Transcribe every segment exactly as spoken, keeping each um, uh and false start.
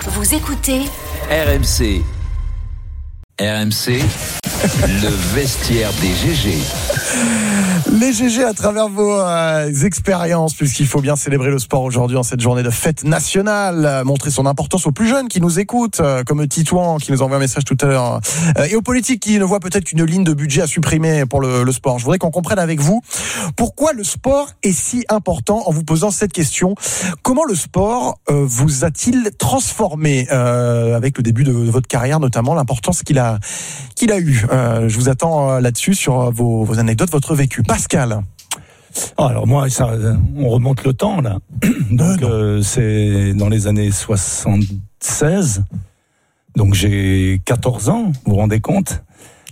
Vous écoutez R M C. R M C, le vestiaire des G G. Les G G à travers vos euh, expériences, puisqu'il faut bien célébrer le sport aujourd'hui en cette journée de fête nationale, euh, montrer son importance aux plus jeunes qui nous écoutent, euh, comme Titouan qui nous envoie un message tout à l'heure, euh, et aux politiques qui ne voient peut-être qu'une ligne de budget à supprimer pour le, le sport. Je voudrais qu'on comprenne avec vous pourquoi le sport est si important en vous posant cette question. Comment le sport euh, vous a-t-il transformé euh, avec le début de, de votre carrière, notamment l'importance qu'il a, qu'il a eu. Euh, je vous attends euh, là-dessus sur vos, vos anecdotes, votre vécu. Pascal. Alors moi, ça, on remonte le temps là. Donc euh, c'est dans les années soixante-seize. Donc j'ai quatorze ans, vous vous rendez compte ?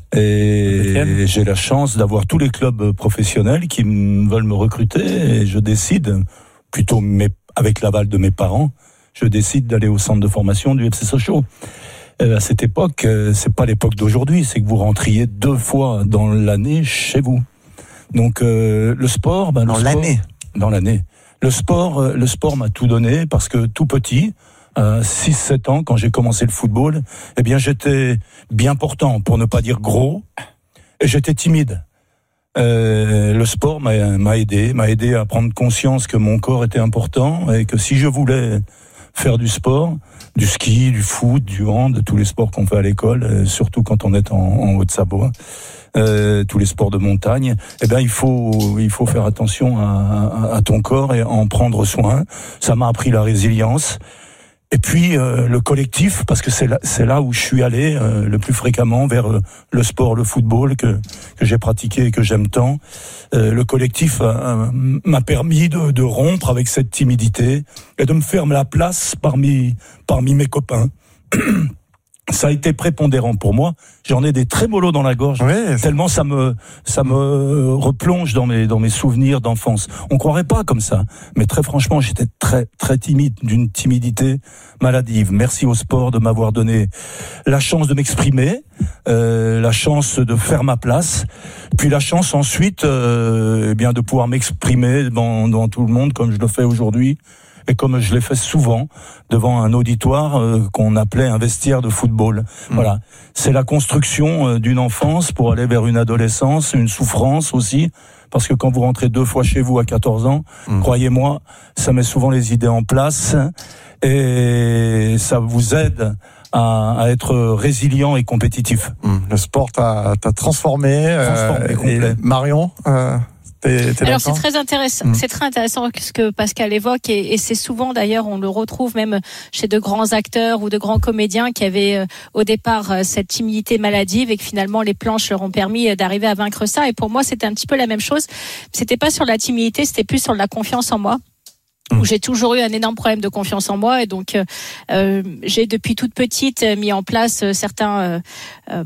Et j'ai la chance d'avoir tous les clubs professionnels qui m- veulent me recruter et je décide, plutôt mes, avec l'aval de mes parents, je décide d'aller au centre de formation du F C Sochaux. Euh, à cette époque, euh, c'est pas l'époque d'aujourd'hui, c'est que vous rentriez deux fois dans l'année chez vous. Donc euh, le sport, ben, le dans sport, l'année. Dans l'année. Le sport, euh, le sport m'a tout donné parce que tout petit, euh, six sept ans, quand j'ai commencé le football, eh bien j'étais bien portant, pour ne pas dire gros, et j'étais timide. Euh, le sport m'a, m'a aidé, m'a aidé à prendre conscience que mon corps était important et que si je voulais faire du sport, du ski, du foot, du hand, tous les sports qu'on fait à l'école, euh, surtout quand on est en, en Haute-Savoie, euh, tous les sports de montagne, eh ben il faut il faut faire attention à, à, à ton corps et en prendre soin. Ça m'a appris la résilience. Et puis euh, le collectif, parce que c'est là, c'est là où je suis allé euh, le plus fréquemment vers euh, le sport, le football que que j'ai pratiqué et que j'aime tant. Euh, le collectif euh, m'a permis de, de rompre avec cette timidité et de me faire la place parmi parmi mes copains. Ça a été prépondérant pour moi. J'en ai des trémolos dans la gorge, Ouais, tellement ça me ça me replonge dans mes dans mes souvenirs d'enfance. On croirait pas comme ça, mais très franchement, j'étais très très timide, d'une timidité maladive. Merci au sport de m'avoir donné la chance de m'exprimer, euh, la chance de faire ma place, puis la chance ensuite, euh, eh bien de pouvoir m'exprimer devant devant tout le monde comme je le fais aujourd'hui. Et comme je l'ai fait souvent devant un auditoire euh, qu'on appelait un vestiaire de football. Mmh. Voilà, c'est la construction euh, d'une enfance pour aller vers une adolescence, une souffrance aussi, parce que quand vous rentrez deux fois chez vous à quatorze ans, mmh. croyez-moi, ça met souvent les idées en place et ça vous aide à, à être résilient et compétitif. Mmh. Le sport t'a, t'a transformé. Transformé euh, complet. Marion euh... T'es, t'es Alors c'est très intéressant, mmh. c'est très intéressant ce que Pascal évoque et, et c'est souvent d'ailleurs on le retrouve même chez de grands acteurs ou de grands comédiens qui avaient euh, au départ euh, cette timidité maladive et que finalement les planches leur ont permis euh, d'arriver à vaincre ça. Et pour moi c'était un petit peu la même chose. C'était pas sur la timidité, c'était plus sur la confiance en moi. Où j'ai toujours eu un énorme problème de confiance en moi et donc euh, euh, j'ai depuis toute petite mis en place euh, certains euh, euh,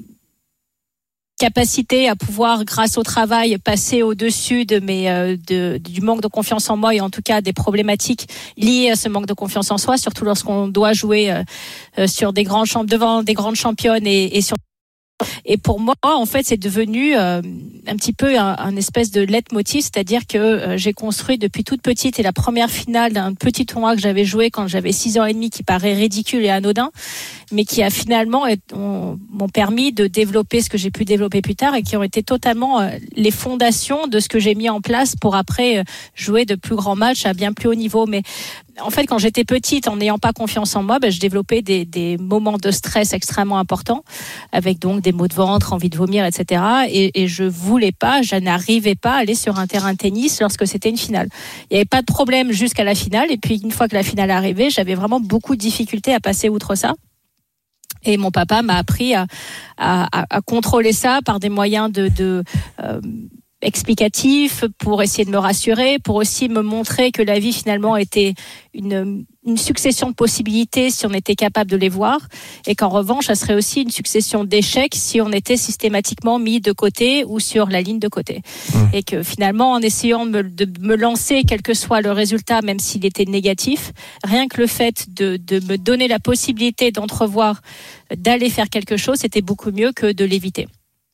capacité à pouvoir, grâce au travail, passer au-dessus de mes, euh, de, du manque de confiance en moi et en tout cas des problématiques liées à ce manque de confiance en soi, surtout lorsqu'on doit jouer euh, euh, sur des grands champ- devant des grandes championnes et, et sur. Et pour moi, en fait, c'est devenu euh, un petit peu un, un espèce de leitmotiv, c'est-à-dire que euh, j'ai construit depuis toute petite et la première finale d'un petit tournoi que j'avais joué quand j'avais six ans et demi, qui paraît ridicule et anodin, mais qui a finalement est, on, m'ont permis de développer ce que j'ai pu développer plus tard et qui ont été totalement euh, les fondations de ce que j'ai mis en place pour après euh, jouer de plus grands matchs à bien plus haut niveau. Mais en fait, quand j'étais petite, en n'ayant pas confiance en moi, ben, je développais des, des moments de stress extrêmement importants, avec donc des maux de ventre, envie de vomir, et cetera. Et, et je voulais pas, je n'arrivais pas à aller sur un terrain de tennis lorsque c'était une finale. Il n'y avait pas de problème jusqu'à la finale. Et puis, une fois que la finale arrivait, j'avais vraiment beaucoup de difficultés à passer outre ça. Et mon papa m'a appris à, à, à contrôler ça par des moyens de... de euh, explicatif pour essayer de me rassurer, pour aussi me montrer que la vie finalement était une, une succession de possibilités si on était capable de les voir et qu'en revanche, ça serait aussi une succession d'échecs si on était systématiquement mis de côté ou sur la ligne de côté. Mmh. Et que finalement, en essayant de me, de me lancer, quel que soit le résultat, même s'il était négatif, rien que le fait de, de me donner la possibilité d'entrevoir, d'aller faire quelque chose, c'était beaucoup mieux que de l'éviter.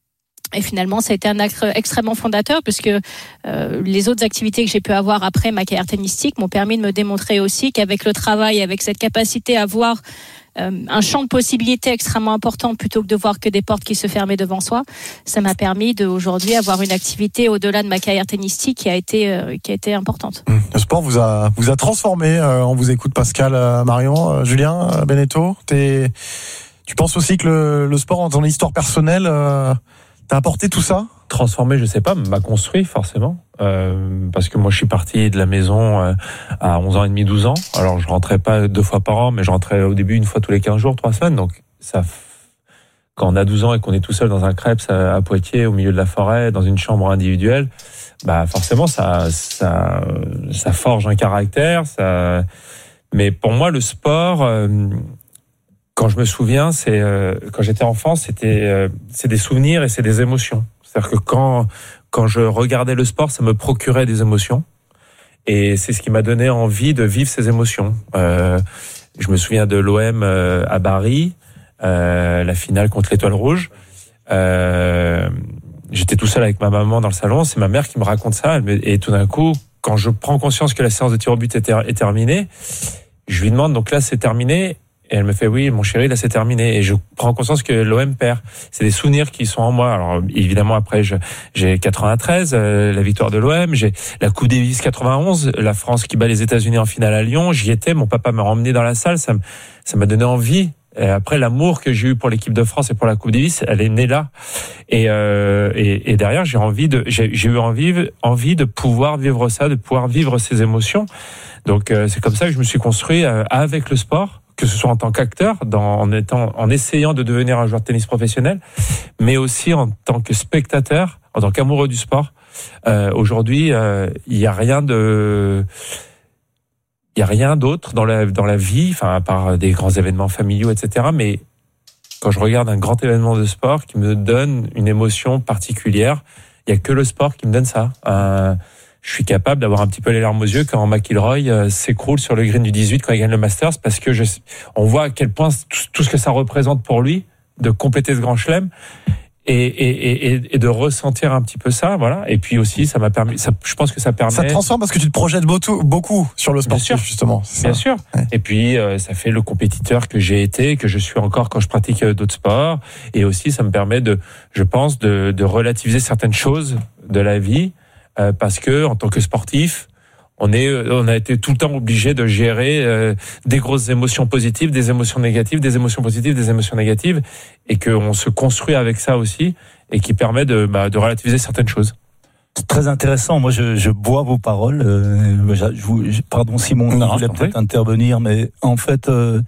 Et finalement, ça a été un acte extrêmement fondateur puisque euh, les autres activités que j'ai pu avoir après ma carrière tennistique m'ont permis de me démontrer aussi qu'avec le travail, avec cette capacité à voir euh, un champ de possibilités extrêmement important plutôt que de voir que des portes qui se fermaient devant soi, ça m'a permis de aujourd'hui avoir une activité au-delà de ma carrière tennistique qui a été euh, qui a été importante. Le sport vous a vous a transformé. Euh, on vous écoute, Pascal, euh, Marion, euh, Julien, euh, Beneteau. T'es, tu penses aussi que le, le sport, dans ton histoire personnelle, euh, t'as apporté tout ça? Transformé, je sais pas, m'a construit forcément. Euh, parce que moi, je suis parti de la maison euh, à onze ans et demi, douze ans. Alors, je rentrais pas deux fois par an, mais je rentrais au début une fois tous les quinze jours, trois semaines. Donc, ça, quand on a douze ans et qu'on est tout seul dans un crêpe à Poitiers, au milieu de la forêt, dans une chambre individuelle, bah forcément, ça, ça, ça forge un caractère. Ça. Mais pour moi, le sport. Euh, Quand je me souviens, c'est euh, quand j'étais enfant, c'était euh, c'est des souvenirs et c'est des émotions. C'est-à-dire que quand quand je regardais le sport, ça me procurait des émotions et c'est ce qui m'a donné envie de vivre ces émotions. Euh, je me souviens de l'O M euh, à Bari, euh, la finale contre l'Étoile Rouge. Euh, j'étais tout seul avec ma maman dans le salon. C'est ma mère qui me raconte ça. Elle me, et tout d'un coup, quand je prends conscience que la séance de tir au but est, ter- est terminée, je lui demande donc là c'est terminé. Et elle me fait, oui, mon chéri, là, c'est terminé. Et je prends conscience que l'O M perd. C'est des souvenirs qui sont en moi. Alors, évidemment, après, je, j'ai quatre-vingt-treize, euh, la victoire de l'O M. J'ai la Coupe Davis quatre-vingt-onze, la France qui bat les États-Unis en finale à Lyon. J'y étais. Mon papa m'a emmené dans la salle. Ça, ça m'a donné envie. Et après, l'amour que j'ai eu pour l'équipe de France et pour la Coupe Davis, elle est née là. Et, euh, et, et derrière, j'ai envie de, j'ai, j'ai eu envie, envie de pouvoir vivre ça, de pouvoir vivre ces émotions. Donc, euh, c'est comme ça que je me suis construit euh, avec le sport. Que ce soit en tant qu'acteur, dans, en étant, en essayant de devenir un joueur de tennis professionnel, mais aussi en tant que spectateur, en tant qu'amoureux du sport. Euh, aujourd'hui, il euh, y a rien de, il y a rien d'autre dans la dans la vie, enfin à part des grands événements familiaux, et cetera. Mais quand je regarde un grand événement de sport qui me donne une émotion particulière, il y a que le sport qui me donne ça. Euh, Je suis capable d'avoir un petit peu les larmes aux yeux quand McIlroy euh, s'écroule sur le green du dix-huit quand il gagne le Masters parce que je, on voit à quel point tout, tout ce que ça représente pour lui de compléter ce grand chelem et, et, et, et de ressentir un petit peu ça, voilà. Et puis aussi, ça m'a permis, ça, je pense que ça permet. Ça te transforme parce que tu te projettes beaucoup, beaucoup sur le sportif, justement. C'est Bien ça. sûr. Ouais. Et puis, euh, ça fait le compétiteur que j'ai été, que je suis encore quand je pratique euh, d'autres sports. Et aussi, ça me permet de, je pense, de, de relativiser certaines choses de la vie. Euh, parce que en tant que sportif, on est, on a été tout le temps obligé de gérer euh, des grosses émotions positives, des émotions négatives, des émotions positives, des émotions négatives, et qu'on se construit avec ça aussi, et qui permet de, bah, de relativiser certaines choses. C'est très intéressant. Moi, je, je bois vos paroles. Euh, je, je, je, pardon, Simon, non, je voulais peut-être intervenir, mais en fait. Euh,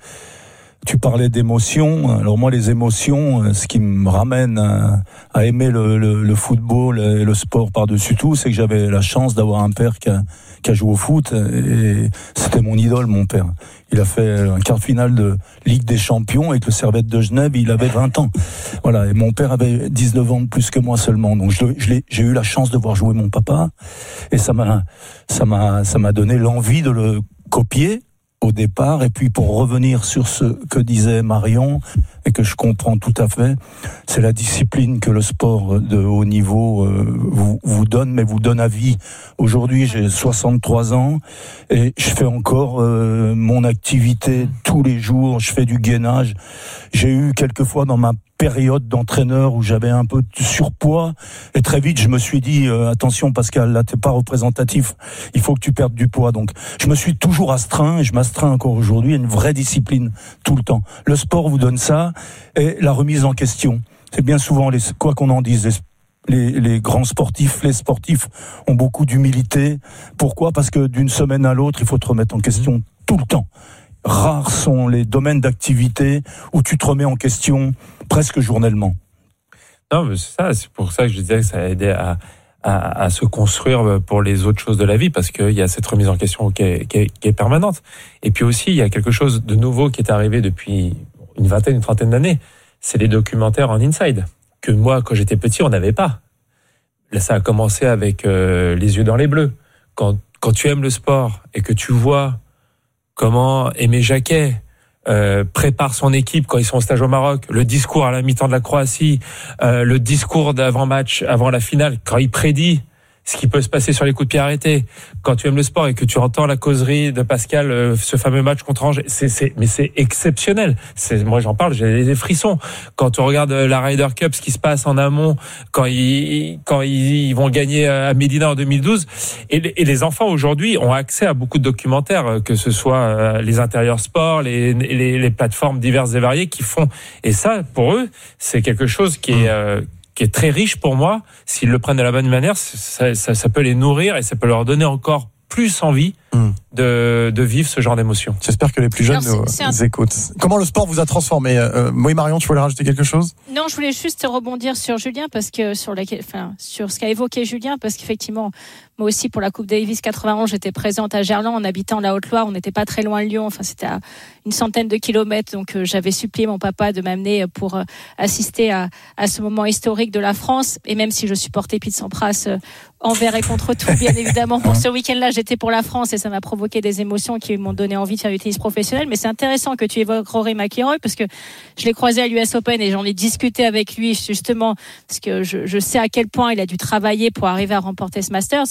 Tu parlais d'émotions. Alors moi, les émotions, ce qui me ramène à, à aimer le, le, le football et le sport par-dessus tout, c'est que j'avais la chance d'avoir un père qui a, qui a joué au foot. Et c'était mon idole, mon père. Il a fait un quart de finale de Ligue des Champions avec le Servette de Genève. Il avait vingt ans. Voilà. Et mon père avait dix-neuf ans de plus que moi seulement. Donc je, je l'ai, j'ai eu la chance de voir jouer mon papa. Et ça m'a, ça m'a, ça m'a donné l'envie de le copier au départ. Et puis pour revenir sur ce que disait Marion et que je comprends tout à fait, c'est la discipline que le sport de haut niveau euh, vous, vous donne, mais vous donne à vie. Aujourd'hui, j'ai soixante-trois ans et je fais encore euh, mon activité tous les jours. Je fais du gainage. J'ai eu quelquefois dans ma période d'entraîneur où j'avais un peu de surpoids et très vite je me suis dit euh, attention Pascal, là t'es pas représentatif, il faut que tu perdes du poids. Donc je me suis toujours astreint et je m'astreins encore aujourd'hui à une vraie discipline tout le temps. Le sport vous donne ça et la remise en question. C'est bien souvent, les, quoi qu'on en dise, les, les, les grands sportifs, les sportifs ont beaucoup d'humilité. Pourquoi ? Parce que d'une semaine à l'autre il faut te remettre en question tout le temps. Rares sont les domaines d'activité où tu te remets en question presque journellement. Non, mais c'est ça, c'est pour ça que je disais que ça a aidé à, à, à se construire pour les autres choses de la vie, parce qu'il y a cette remise en question qui est, qui est, qui est permanente. Et puis aussi, il y a quelque chose de nouveau qui est arrivé depuis une vingtaine, une trentaine d'années. C'est les documentaires en inside, que moi, quand j'étais petit, on n'avait pas. Là, ça a commencé avec euh, Les yeux dans les bleus. Quand, quand tu aimes le sport et que tu vois comment Aimé Jacquet euh, prépare son équipe quand ils sont au stage au Maroc, le discours à la mi-temps de la Croatie, euh, le discours d'avant-match, avant la finale, quand il prédit ce qui peut se passer sur les coups de pied arrêtés. Quand tu aimes le sport et que tu entends la causerie de Pascal, euh, ce fameux match contre Angers, c'est, c'est, mais c'est exceptionnel. C'est, moi, j'en parle, j'ai des frissons. Quand on regarde la Ryder Cup, ce qui se passe en amont, quand ils, quand ils, ils vont gagner à Médina en deux mille douze, et, et les enfants aujourd'hui ont accès à beaucoup de documentaires, que ce soit les intérieurs sport, les, les, les plateformes diverses et variées qui font. Et ça, pour eux, c'est quelque chose qui est, euh, qui est très riche pour moi. S'ils le prennent de la bonne manière, ça, ça, ça peut les nourrir et ça peut leur donner encore plus envie mmh. de, de vivre ce genre d'émotion. J'espère que les plus jeunes Alors, nous, c'est un... nous écoutent. Comment le sport vous a transformé euh, Moi et Marion, tu voulais rajouter quelque chose ? Non, je voulais juste rebondir sur Julien, parce que sur, la, enfin, sur ce qu'a évoqué Julien, parce qu'effectivement, moi aussi, pour la Coupe Davis quatre-vingt-onze, j'étais présente à Gerland en habitant la Haute-Loire. On n'était pas très loin de Lyon, enfin, c'était à une centaine de kilomètres. Donc, euh, j'avais supplié mon papa de m'amener pour euh, assister à, à ce moment historique de la France. Et même si je supportais Pete Sampras euh, envers et contre tout, bien évidemment, pour ce week-end-là, j'étais pour la France et ça m'a provoqué des émotions qui m'ont donné envie de faire du tennis professionnel. Mais c'est intéressant que tu évoques Rory McIlroy, parce que je l'ai croisé à l'U S Open et j'en ai discuté avec lui, justement, parce que je, je sais à quel point il a dû travailler pour arriver à remporter ce Masters.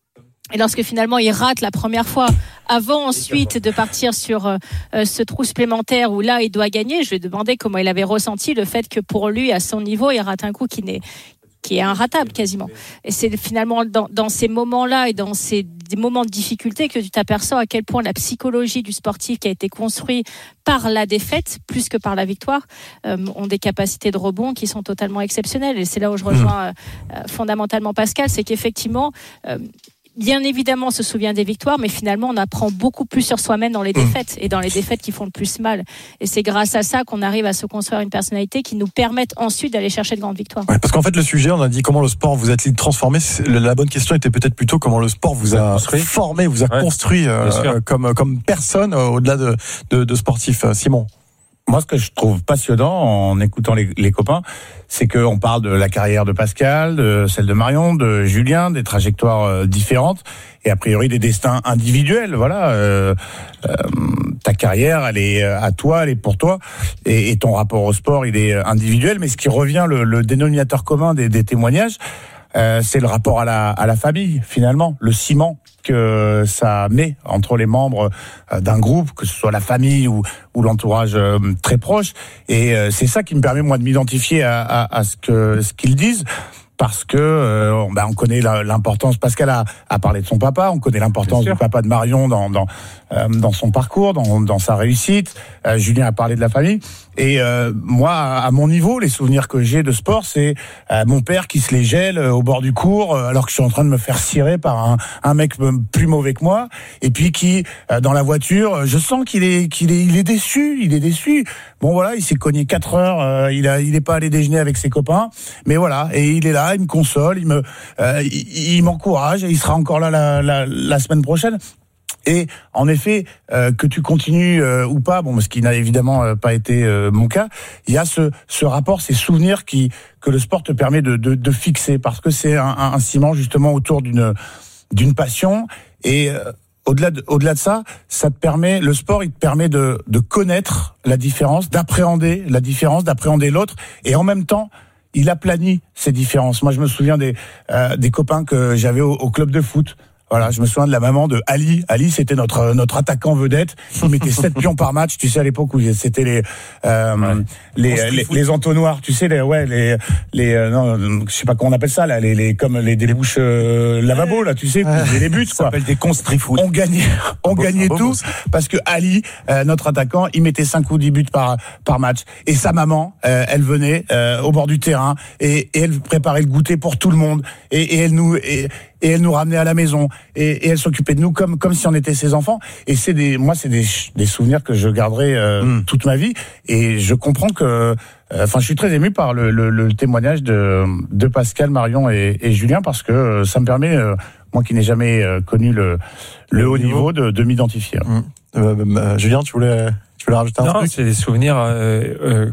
Et lorsque finalement il rate la première fois, avant ensuite de partir sur euh, ce trou supplémentaire où là il doit gagner, je lui ai demandé comment il avait ressenti le fait que pour lui, à son niveau, il rate un coup qui n'est qui est inratable quasiment. Et c'est finalement dans, dans ces moments-là et dans ces des moments de difficulté que tu t'aperçois à quel point la psychologie du sportif qui a été construit par la défaite plus que par la victoire euh, ont des capacités de rebond qui sont totalement exceptionnelles. Et c'est là où je rejoins euh, fondamentalement Pascal, c'est qu'effectivement euh, bien évidemment, on se souvient des victoires, mais finalement, on apprend beaucoup plus sur soi-même dans les défaites et dans les défaites qui font le plus mal. Et c'est grâce à ça qu'on arrive à se construire une personnalité qui nous permette ensuite d'aller chercher de grandes victoires. Ouais, parce qu'en fait, le sujet, on a dit comment le sport vous a-t-il transformé. La bonne question était peut-être plutôt comment le sport vous a construit. formé, vous a ouais, construit euh, comme, comme personne euh, au-delà de, de, de sportif. Simon. Moi, ce que je trouve passionnant en écoutant les, les copains, c'est qu'on parle de la carrière de Pascal, de celle de Marion, de Julien, des trajectoires euh, différentes et a priori des destins individuels. Voilà, euh, euh, ta carrière, elle est à toi, elle est pour toi, et, et ton rapport au sport, il est individuel. Mais ce qui revient, le, le dénominateur commun des, des témoignages, euh, c'est le rapport à la, à la famille, finalement, le ciment que ça met entre les membres d'un groupe, que ce soit la famille ou, ou l'entourage très proche. Et c'est ça qui me permet, moi, de m'identifier à, à, à ce que ce qu'ils disent. Parce que euh, bah, on connaît la, l'importance. Pascal a, a parlé de son papa. On connaît l'importance du papa de Marion dans dans euh, dans son parcours, dans dans sa réussite. Euh, Julien a parlé de la famille. Et euh, moi, à mon niveau, les souvenirs que j'ai de sport, c'est euh, mon père qui se les gèle au bord du cours, alors que je suis en train de me faire cirer par un un mec plus mauvais que moi. Et puis qui, euh, dans la voiture, je sens qu'il est qu'il est il est déçu. Il est déçu. Bon voilà, il s'est cogné quatre heures. Euh, il a il est pas allé déjeuner avec ses copains. Mais voilà, et il est là. Il me console, il me, euh, il, il m'encourage et il sera encore là la, la, la semaine prochaine. Et en effet, euh, que tu continues euh, ou pas, bon, ce qui n'a évidemment euh, pas été euh, mon cas, il y a ce, ce rapport, ces souvenirs qui que le sport te permet de, de, de fixer, parce que c'est un, un, un ciment justement autour d'une d'une passion. Et euh, au-delà de, au-delà de ça, ça te permet, le sport, il te permet de, de connaître la différence, d'appréhender la différence, d'appréhender l'autre, et en même temps, il aplanit ces différences. Moi, je me souviens des euh, des copains que j'avais au, au club de foot. Voilà, je me souviens de la maman de Ali. Ali, c'était notre notre attaquant vedette. Il mettait sept pions par match. Tu sais, à l'époque où c'était les euh, ouais. les, les les entonnoirs. Tu sais, les ouais les les euh, non, je sais pas comment on appelle ça là, les les comme les des bouches euh, lavabo là. Tu sais, ouais. les buts quoi. Ça s'appelle des constrifoot. On gagnait, on bon, gagnait bon, tout bon, parce que Ali, euh, notre attaquant, il mettait cinq ou dix buts par par match. Et sa maman, euh, elle venait euh, au bord du terrain et, et elle préparait le goûter pour tout le monde. Et, et elle nous et, et elle nous ramenait à la maison et, et elle s'occupait de nous comme comme si on était ses enfants. Et c'est des moi c'est des des souvenirs que je garderai euh, mmh. toute ma vie. Et je comprends que enfin euh, je suis très ému par le, le, le témoignage de de Pascal, Marion et, et Julien, parce que euh, ça me permet euh, moi qui n'ai jamais euh, connu le le haut niveau de, de m'identifier. Mmh. Euh, euh, Julien, tu voulais tu voulais rajouter un non, truc? Non, c'est des souvenirs. Euh, euh...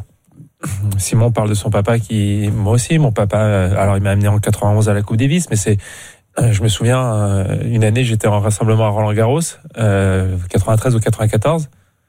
Simon parle de son papa qui, moi aussi, mon papa, alors il m'a amené en quatre-vingt-onze à la Coupe Davis, mais c'est, je me souviens, une année j'étais en rassemblement à Roland-Garros, euh, quatre-vingt-treize ou quatre-vingt-quatorze,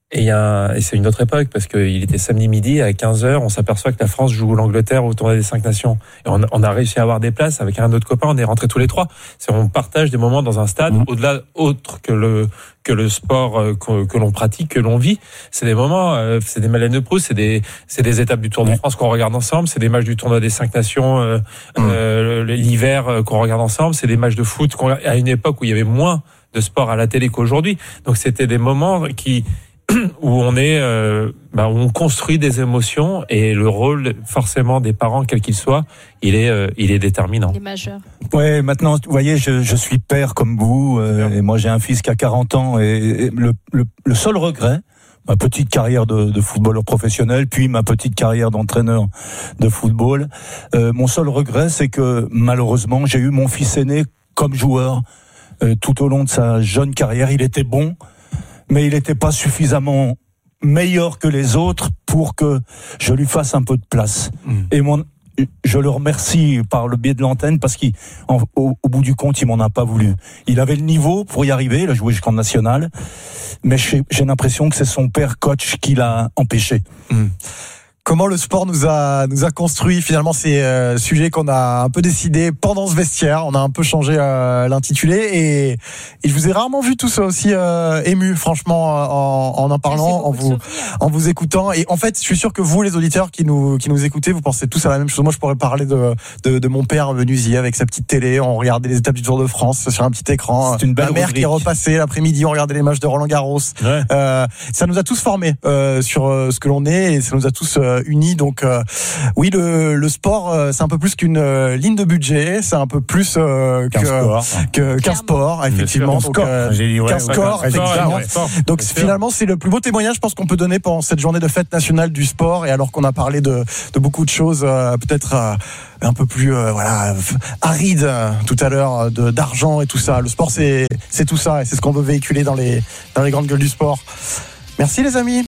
Et, il y a un, et c'est une autre époque, parce qu'il était samedi midi, à quinze heures, on s'aperçoit que la France joue l'Angleterre au tournoi des cinq nations. Et on, on a réussi à avoir des places avec un autre copain, on est rentrés tous les trois. C'est, on partage des moments dans un stade, mmh. au-delà, autre que le, que le sport euh, que, que l'on pratique, que l'on vit. C'est des moments, euh, c'est des Madeleines de Proust, c'est des, c'est des étapes du Tour de France qu'on regarde ensemble, c'est des matchs du tournoi des cinq nations, euh, mmh. euh, l'hiver euh, qu'on regarde ensemble, c'est des matchs de foot qu'on, à une époque où il y avait moins de sport à la télé qu'aujourd'hui. Donc c'était des moments qui, où on est, euh, bah, où on construit des émotions, et le rôle forcément des parents, quel qu'il soit, il est, euh, il est déterminant. Il est majeur. Ouais, maintenant, vous voyez, je, je suis père comme vous, euh, et moi j'ai un fils qui a quarante ans, et, et le, le, le seul regret, ma petite carrière de, de footballeur professionnel, puis ma petite carrière d'entraîneur de football, euh, mon seul regret, c'est que malheureusement, j'ai eu mon fils aîné comme joueur euh, tout au long de sa jeune carrière. Il était bon, mais il n'était pas suffisamment meilleur que les autres pour que je lui fasse un peu de place. Mmh. Et mon, je le remercie par le biais de l'antenne, parce qu'au au bout du compte, il m'en a pas voulu. Il avait le niveau pour y arriver, il a joué jusqu'en national, mais j'ai, j'ai l'impression que c'est son père coach qui l'a empêché. Mmh. Comment le sport nous a nous a construit, finalement, c'est euh, sujet qu'on a un peu décidé pendant ce vestiaire. On a un peu changé euh, l'intitulé, et, et je vous ai rarement vu tous aussi euh, ému, franchement, en en, en parlant, en vous en vous écoutant. Et en fait, je suis sûr que vous, les auditeurs qui nous qui nous écoutez, vous pensez tous à la même chose. Moi, je pourrais parler de de, de mon père menuisier avec sa petite télé. On regardait les étapes du Tour de France sur un petit écran. C'est une belle Ma mère rubrique. qui repassait l'après-midi, on regardait les matchs de Roland Garros. Ouais. Euh, ça nous a tous formés euh, sur euh, ce que l'on est, et ça nous a tous euh, unis. Donc euh, oui, le, le sport, euh, c'est un peu plus qu'une euh, ligne de budget, c'est un peu plus euh, Qu'un que, sport. que, qu'un sport, effectivement. Donc, euh, J'ai dit, ouais, qu'un ouais, score, ouais, effectivement. ouais, sport. Donc Bien finalement, c'est le plus beau témoignage, je pense, qu'on peut donner pendant cette journée de fête nationale du sport. Et alors qu'on a parlé de, de beaucoup de choses, euh, peut-être euh, un peu plus euh, voilà arides euh, tout à l'heure, de, d'argent et tout ça. Le sport, c'est c'est tout ça, et c'est ce qu'on veut véhiculer dans les dans les grandes gueules du sport. Merci les amis.